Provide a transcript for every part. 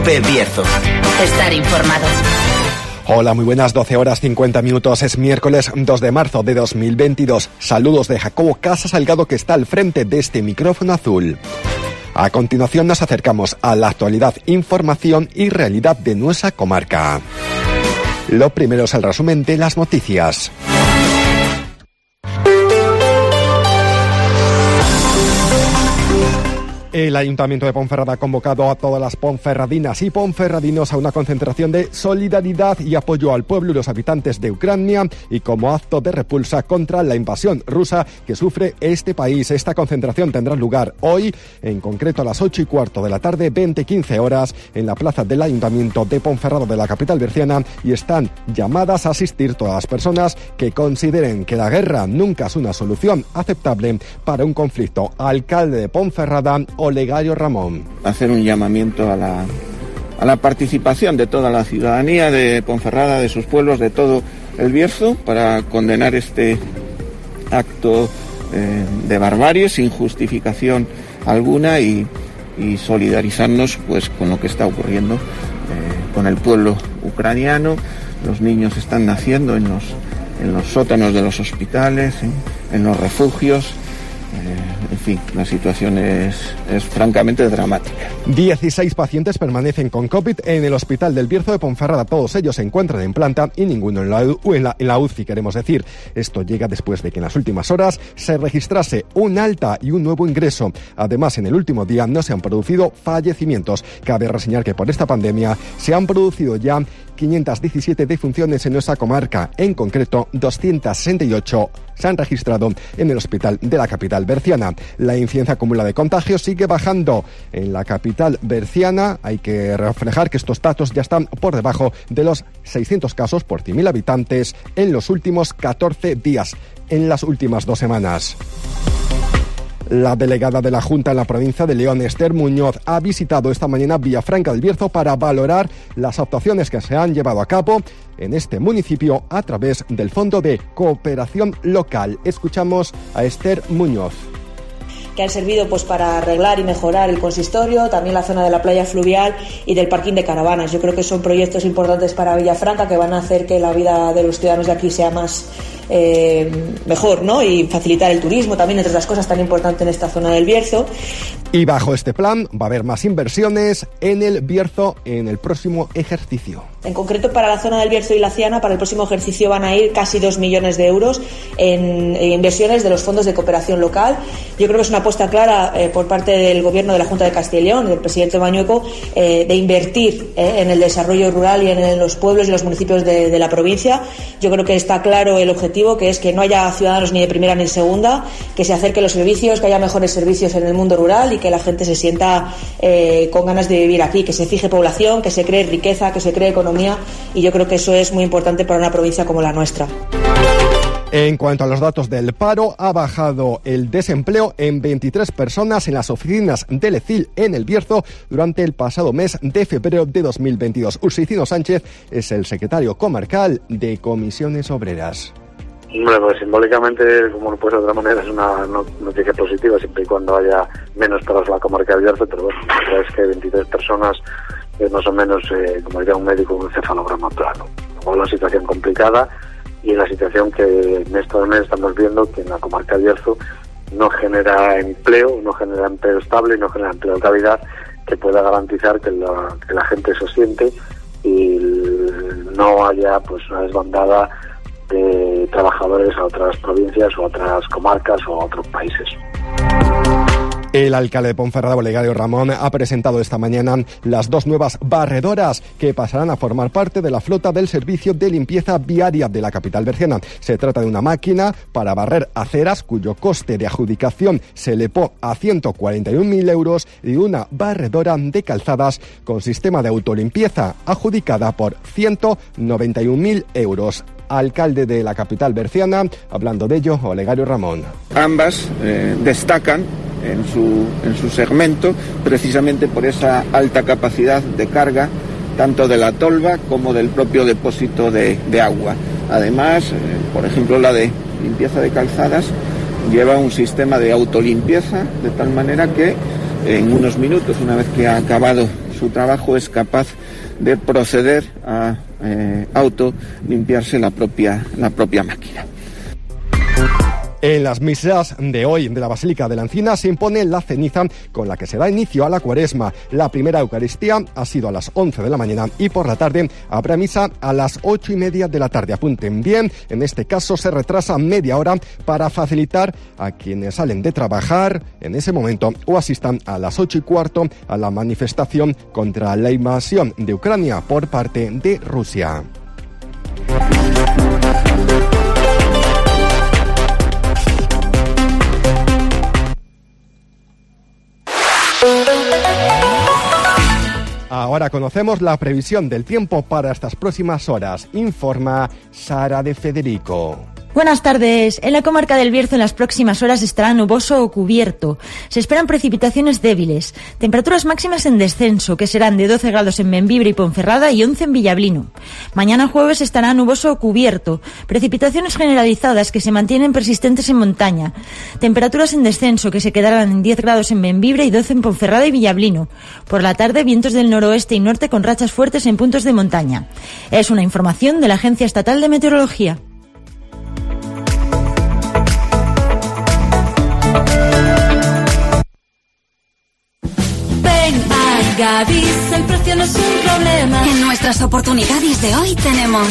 Cope Bierzo. Estar informado. Hola, muy buenas, 12:50. Es miércoles 2 de marzo de 2022. Saludos de Jacobo Casa Salgado, que está al frente de este micrófono azul. A continuación nos acercamos a la actualidad, información y realidad de nuestra comarca. Lo primero es el resumen de las noticias. El Ayuntamiento de Ponferrada ha convocado a todas las ponferradinas y ponferradinos a una concentración de solidaridad y apoyo al pueblo y los habitantes de Ucrania y como acto de repulsa contra la invasión rusa que sufre este país. Esta concentración tendrá lugar hoy, en concreto a las 8:15 de la tarde, 20:15 horas, en la plaza del Ayuntamiento de Ponferrada de la capital berciana, y están llamadas a asistir todas las personas que consideren que la guerra nunca es una solución aceptable para un conflicto. Alcalde de Ponferrada, Olegario Ramón. Hacer un llamamiento a la participación de toda la ciudadanía de Ponferrada, de sus pueblos, de todo el Bierzo, para condenar este acto de barbarie sin justificación alguna y solidarizarnos pues con lo que está ocurriendo con el pueblo ucraniano. Los niños están naciendo en los sótanos de los hospitales, en los refugios. En fin, la situación es francamente dramática. 16 pacientes permanecen con COVID en el Hospital del Bierzo de Ponferrada. Todos ellos se encuentran en planta y ninguno en la UCI, queremos decir. Esto llega después de que en las últimas horas se registrase un alta y un nuevo ingreso. Además, en el último día no se han producido fallecimientos. Cabe reseñar que por esta pandemia se han producido ya 517 defunciones en nuestra comarca. En concreto, 268 se han registrado en el hospital de la capital berciana. La incidencia acumulada de contagios sigue bajando en la capital berciana. Hay que reflejar que estos datos ya están por debajo de los 600 casos por 100.000 habitantes en los últimos 14 días, en las últimas 2 semanas. La delegada de la Junta en la provincia de León, Esther Muñoz, ha visitado esta mañana Villafranca del Bierzo para valorar las actuaciones que se han llevado a cabo en este municipio a través del Fondo de Cooperación Local. Escuchamos a Esther Muñoz. Que han servido pues para arreglar y mejorar el consistorio, también la zona de la playa fluvial y del parking de caravanas. Yo creo que son proyectos importantes para Villafranca que van a hacer que la vida de los ciudadanos de aquí sea más mejor, ¿no? Y facilitar el turismo también, entre otras cosas tan importantes en esta zona del Bierzo. Y bajo este plan va a haber más inversiones en el Bierzo en el próximo ejercicio. En concreto, para la zona del Bierzo y la Ciana, para el próximo ejercicio van a ir casi 2 millones de euros en inversiones de los fondos de cooperación local. Yo creo que es una apuesta clara por parte del Gobierno de la Junta de Castilla y León, del presidente Mañueco, de invertir en el desarrollo rural y en los pueblos y los municipios de la provincia. Yo creo que está claro el objetivo, que es que no haya ciudadanos ni de primera ni de segunda, que se acerquen los servicios, que haya mejores servicios en el mundo rural y que la gente se sienta con ganas de vivir aquí, que se fije población, que se cree riqueza, que se cree economía, y yo creo que eso es muy importante para una provincia como la nuestra. En cuanto a los datos del paro, ha bajado el desempleo en 23 personas en las oficinas del ECIL en el Bierzo durante el pasado mes de febrero de 2022. Ursicino Sánchez es el secretario comarcal de Comisiones Obreras. Hombre, pues simbólicamente, como no puede ser de otra manera, es una noticia positiva siempre y cuando haya menos paros en la comarca del Bierzo, pero bueno, la verdad es que 23 personas es más o menos, como diría un médico, un encefalograma plano. Luego la situación complicada y la situación que mes tras mes estamos viendo que en la comarca del Bierzo no genera empleo estable y no genera empleo de calidad que pueda garantizar que la gente se siente y no haya pues una desbandada de trabajadores a otras provincias o a otras comarcas o a otros países. El alcalde de Ponferrada, Olegario Ramón, ha presentado esta mañana las 2 nuevas barredoras que pasarán a formar parte de la flota del servicio de limpieza viaria de la capital berciana. Se trata de una máquina para barrer aceras cuyo coste de adjudicación se elevó a 141.000 euros y una barredora de calzadas con sistema de autolimpieza adjudicada por 191.000 euros. Alcalde de la capital berciana, hablando de ello, Olegario Ramón. Ambas destacan en su segmento precisamente por esa alta capacidad de carga tanto de la tolva como del propio depósito de agua. Además, por ejemplo, la de limpieza de calzadas lleva un sistema de autolimpieza de tal manera que en unos minutos, una vez que ha acabado su trabajo es capaz de proceder a auto limpiarse la propia máquina. En las misas de hoy de la Basílica de la Encina se impone la ceniza con la que se da inicio a la Cuaresma. La primera Eucaristía ha sido a las 11 de la mañana y por la tarde habrá misa a las 8:30 de la tarde. Apunten bien, en este caso se retrasa media hora para facilitar a quienes salen de trabajar en ese momento o asistan a las 8:15 a la manifestación contra la invasión de Ucrania por parte de Rusia. Ahora conocemos la previsión del tiempo para estas próximas horas. Informa Sara de Federico. Buenas tardes. En la comarca del Bierzo en las próximas horas estará nuboso o cubierto. Se esperan precipitaciones débiles. Temperaturas máximas en descenso, que serán de 12 grados en Bembibre y Ponferrada y 11 en Villablino. Mañana jueves estará nuboso o cubierto. Precipitaciones generalizadas que se mantienen persistentes en montaña. Temperaturas en descenso, que se quedarán en 10 grados en Bembibre y 12 en Ponferrada y Villablino. Por la tarde, vientos del noroeste y norte con rachas fuertes en puntos de montaña. Es una información de la Agencia Estatal de Meteorología. Gadis, el precio no es un problema. En nuestras oportunidades de hoy tenemos...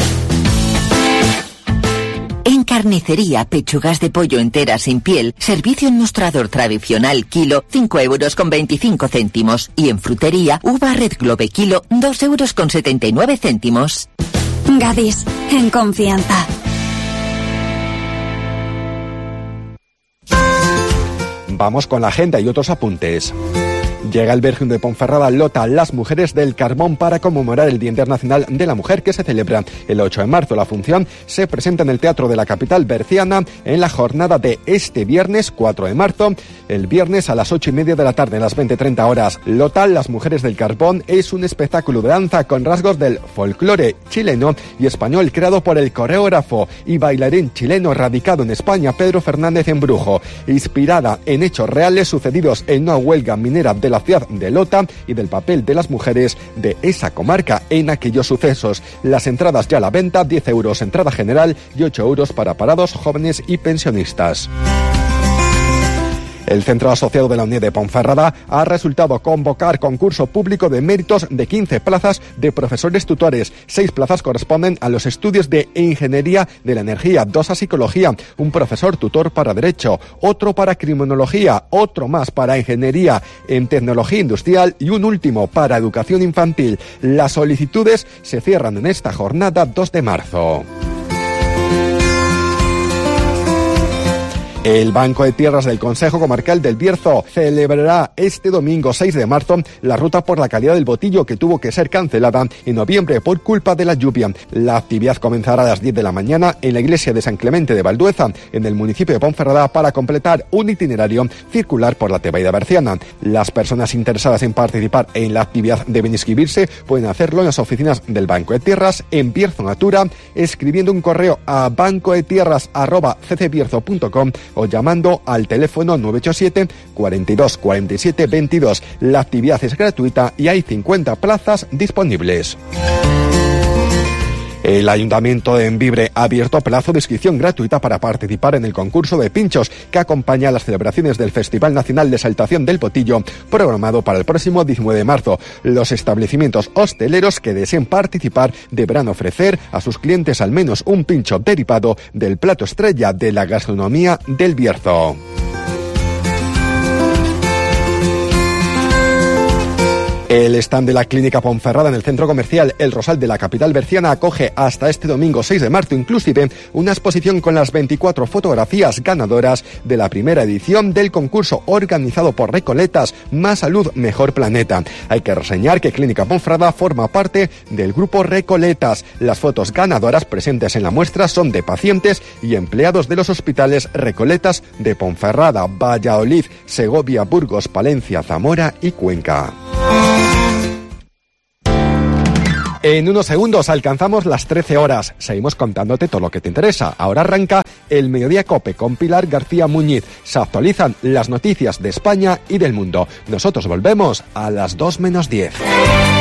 En carnicería, pechugas de pollo enteras sin piel, servicio en mostrador tradicional kilo, 5,25 €. Y en frutería, uva Red Globe kilo, 2,79 €. Gadis, en confianza. Vamos con la agenda y otros apuntes. Llega el Virgen de Ponferrada Lota, las mujeres del carbón, para conmemorar el Día Internacional de la Mujer, que se celebra el 8 de marzo. La función se presenta en el Teatro de la capital berciana en la jornada de este viernes 4 de marzo, el viernes a las 8:30 de la tarde, a las 20:30 horas. Lota, las mujeres del carbón, es un espectáculo de danza con rasgos del folclore chileno y español, creado por el coreógrafo y bailarín chileno radicado en España, Pedro Fernández Embrujo, inspirada en hechos reales sucedidos en una huelga minera de la ciudad de Lota y del papel de las mujeres de esa comarca en aquellos sucesos. Las entradas ya a la venta, 10 € entrada general y 8 € para parados, jóvenes y pensionistas. El Centro Asociado de la Unión de Ponferrada ha resultado convocar concurso público de méritos de 15 plazas de profesores tutores. 6 plazas corresponden a los estudios de Ingeniería de la Energía, 2 a Psicología, un profesor tutor para Derecho, otro para Criminología, otro más para Ingeniería en Tecnología Industrial y un último para Educación Infantil. Las solicitudes se cierran en esta jornada 2 de marzo. El Banco de Tierras del Concejo Comarcal del Bierzo celebrará este domingo 6 de marzo la ruta por la calidad del Botillo, que tuvo que ser cancelada en noviembre por culpa de la lluvia. La actividad comenzará a las 10 de la mañana en la iglesia de San Clemente de Valdueza, en el municipio de Ponferrada, para completar un itinerario circular por la Tebaida berciana. Las personas interesadas en participar en la actividad deben inscribirse. Pueden hacerlo en las oficinas del Banco de Tierras en Bierzo Natura, escribiendo un correo a bancodetierras@ccbierzo.com o llamando al teléfono 987 42 47 22. La actividad es gratuita y hay 50 plazas disponibles. El Ayuntamiento de Bembibre ha abierto plazo de inscripción gratuita para participar en el concurso de pinchos que acompaña a las celebraciones del Festival Nacional de Exaltación del Botillo, programado para el próximo 19 de marzo. Los establecimientos hosteleros que deseen participar deberán ofrecer a sus clientes al menos un pincho derivado del plato estrella de la gastronomía del Bierzo. El stand de la Clínica Ponferrada en el centro comercial El Rosal de la capital berciana acoge hasta este domingo 6 de marzo inclusive una exposición con las 24 fotografías ganadoras de la primera edición del concurso organizado por Recoletas Más Salud, Mejor Planeta. Hay que reseñar que Clínica Ponferrada forma parte del grupo Recoletas. Las fotos ganadoras presentes en la muestra son de pacientes y empleados de los hospitales Recoletas de Ponferrada, Valladolid, Segovia, Burgos, Palencia, Zamora y Cuenca. En unos segundos alcanzamos las 13 horas. Seguimos contándote todo lo que te interesa. Ahora arranca el Mediodía COPE con Pilar García Muñiz. Se actualizan las noticias de España y del mundo. Nosotros volvemos a las 2 menos 10.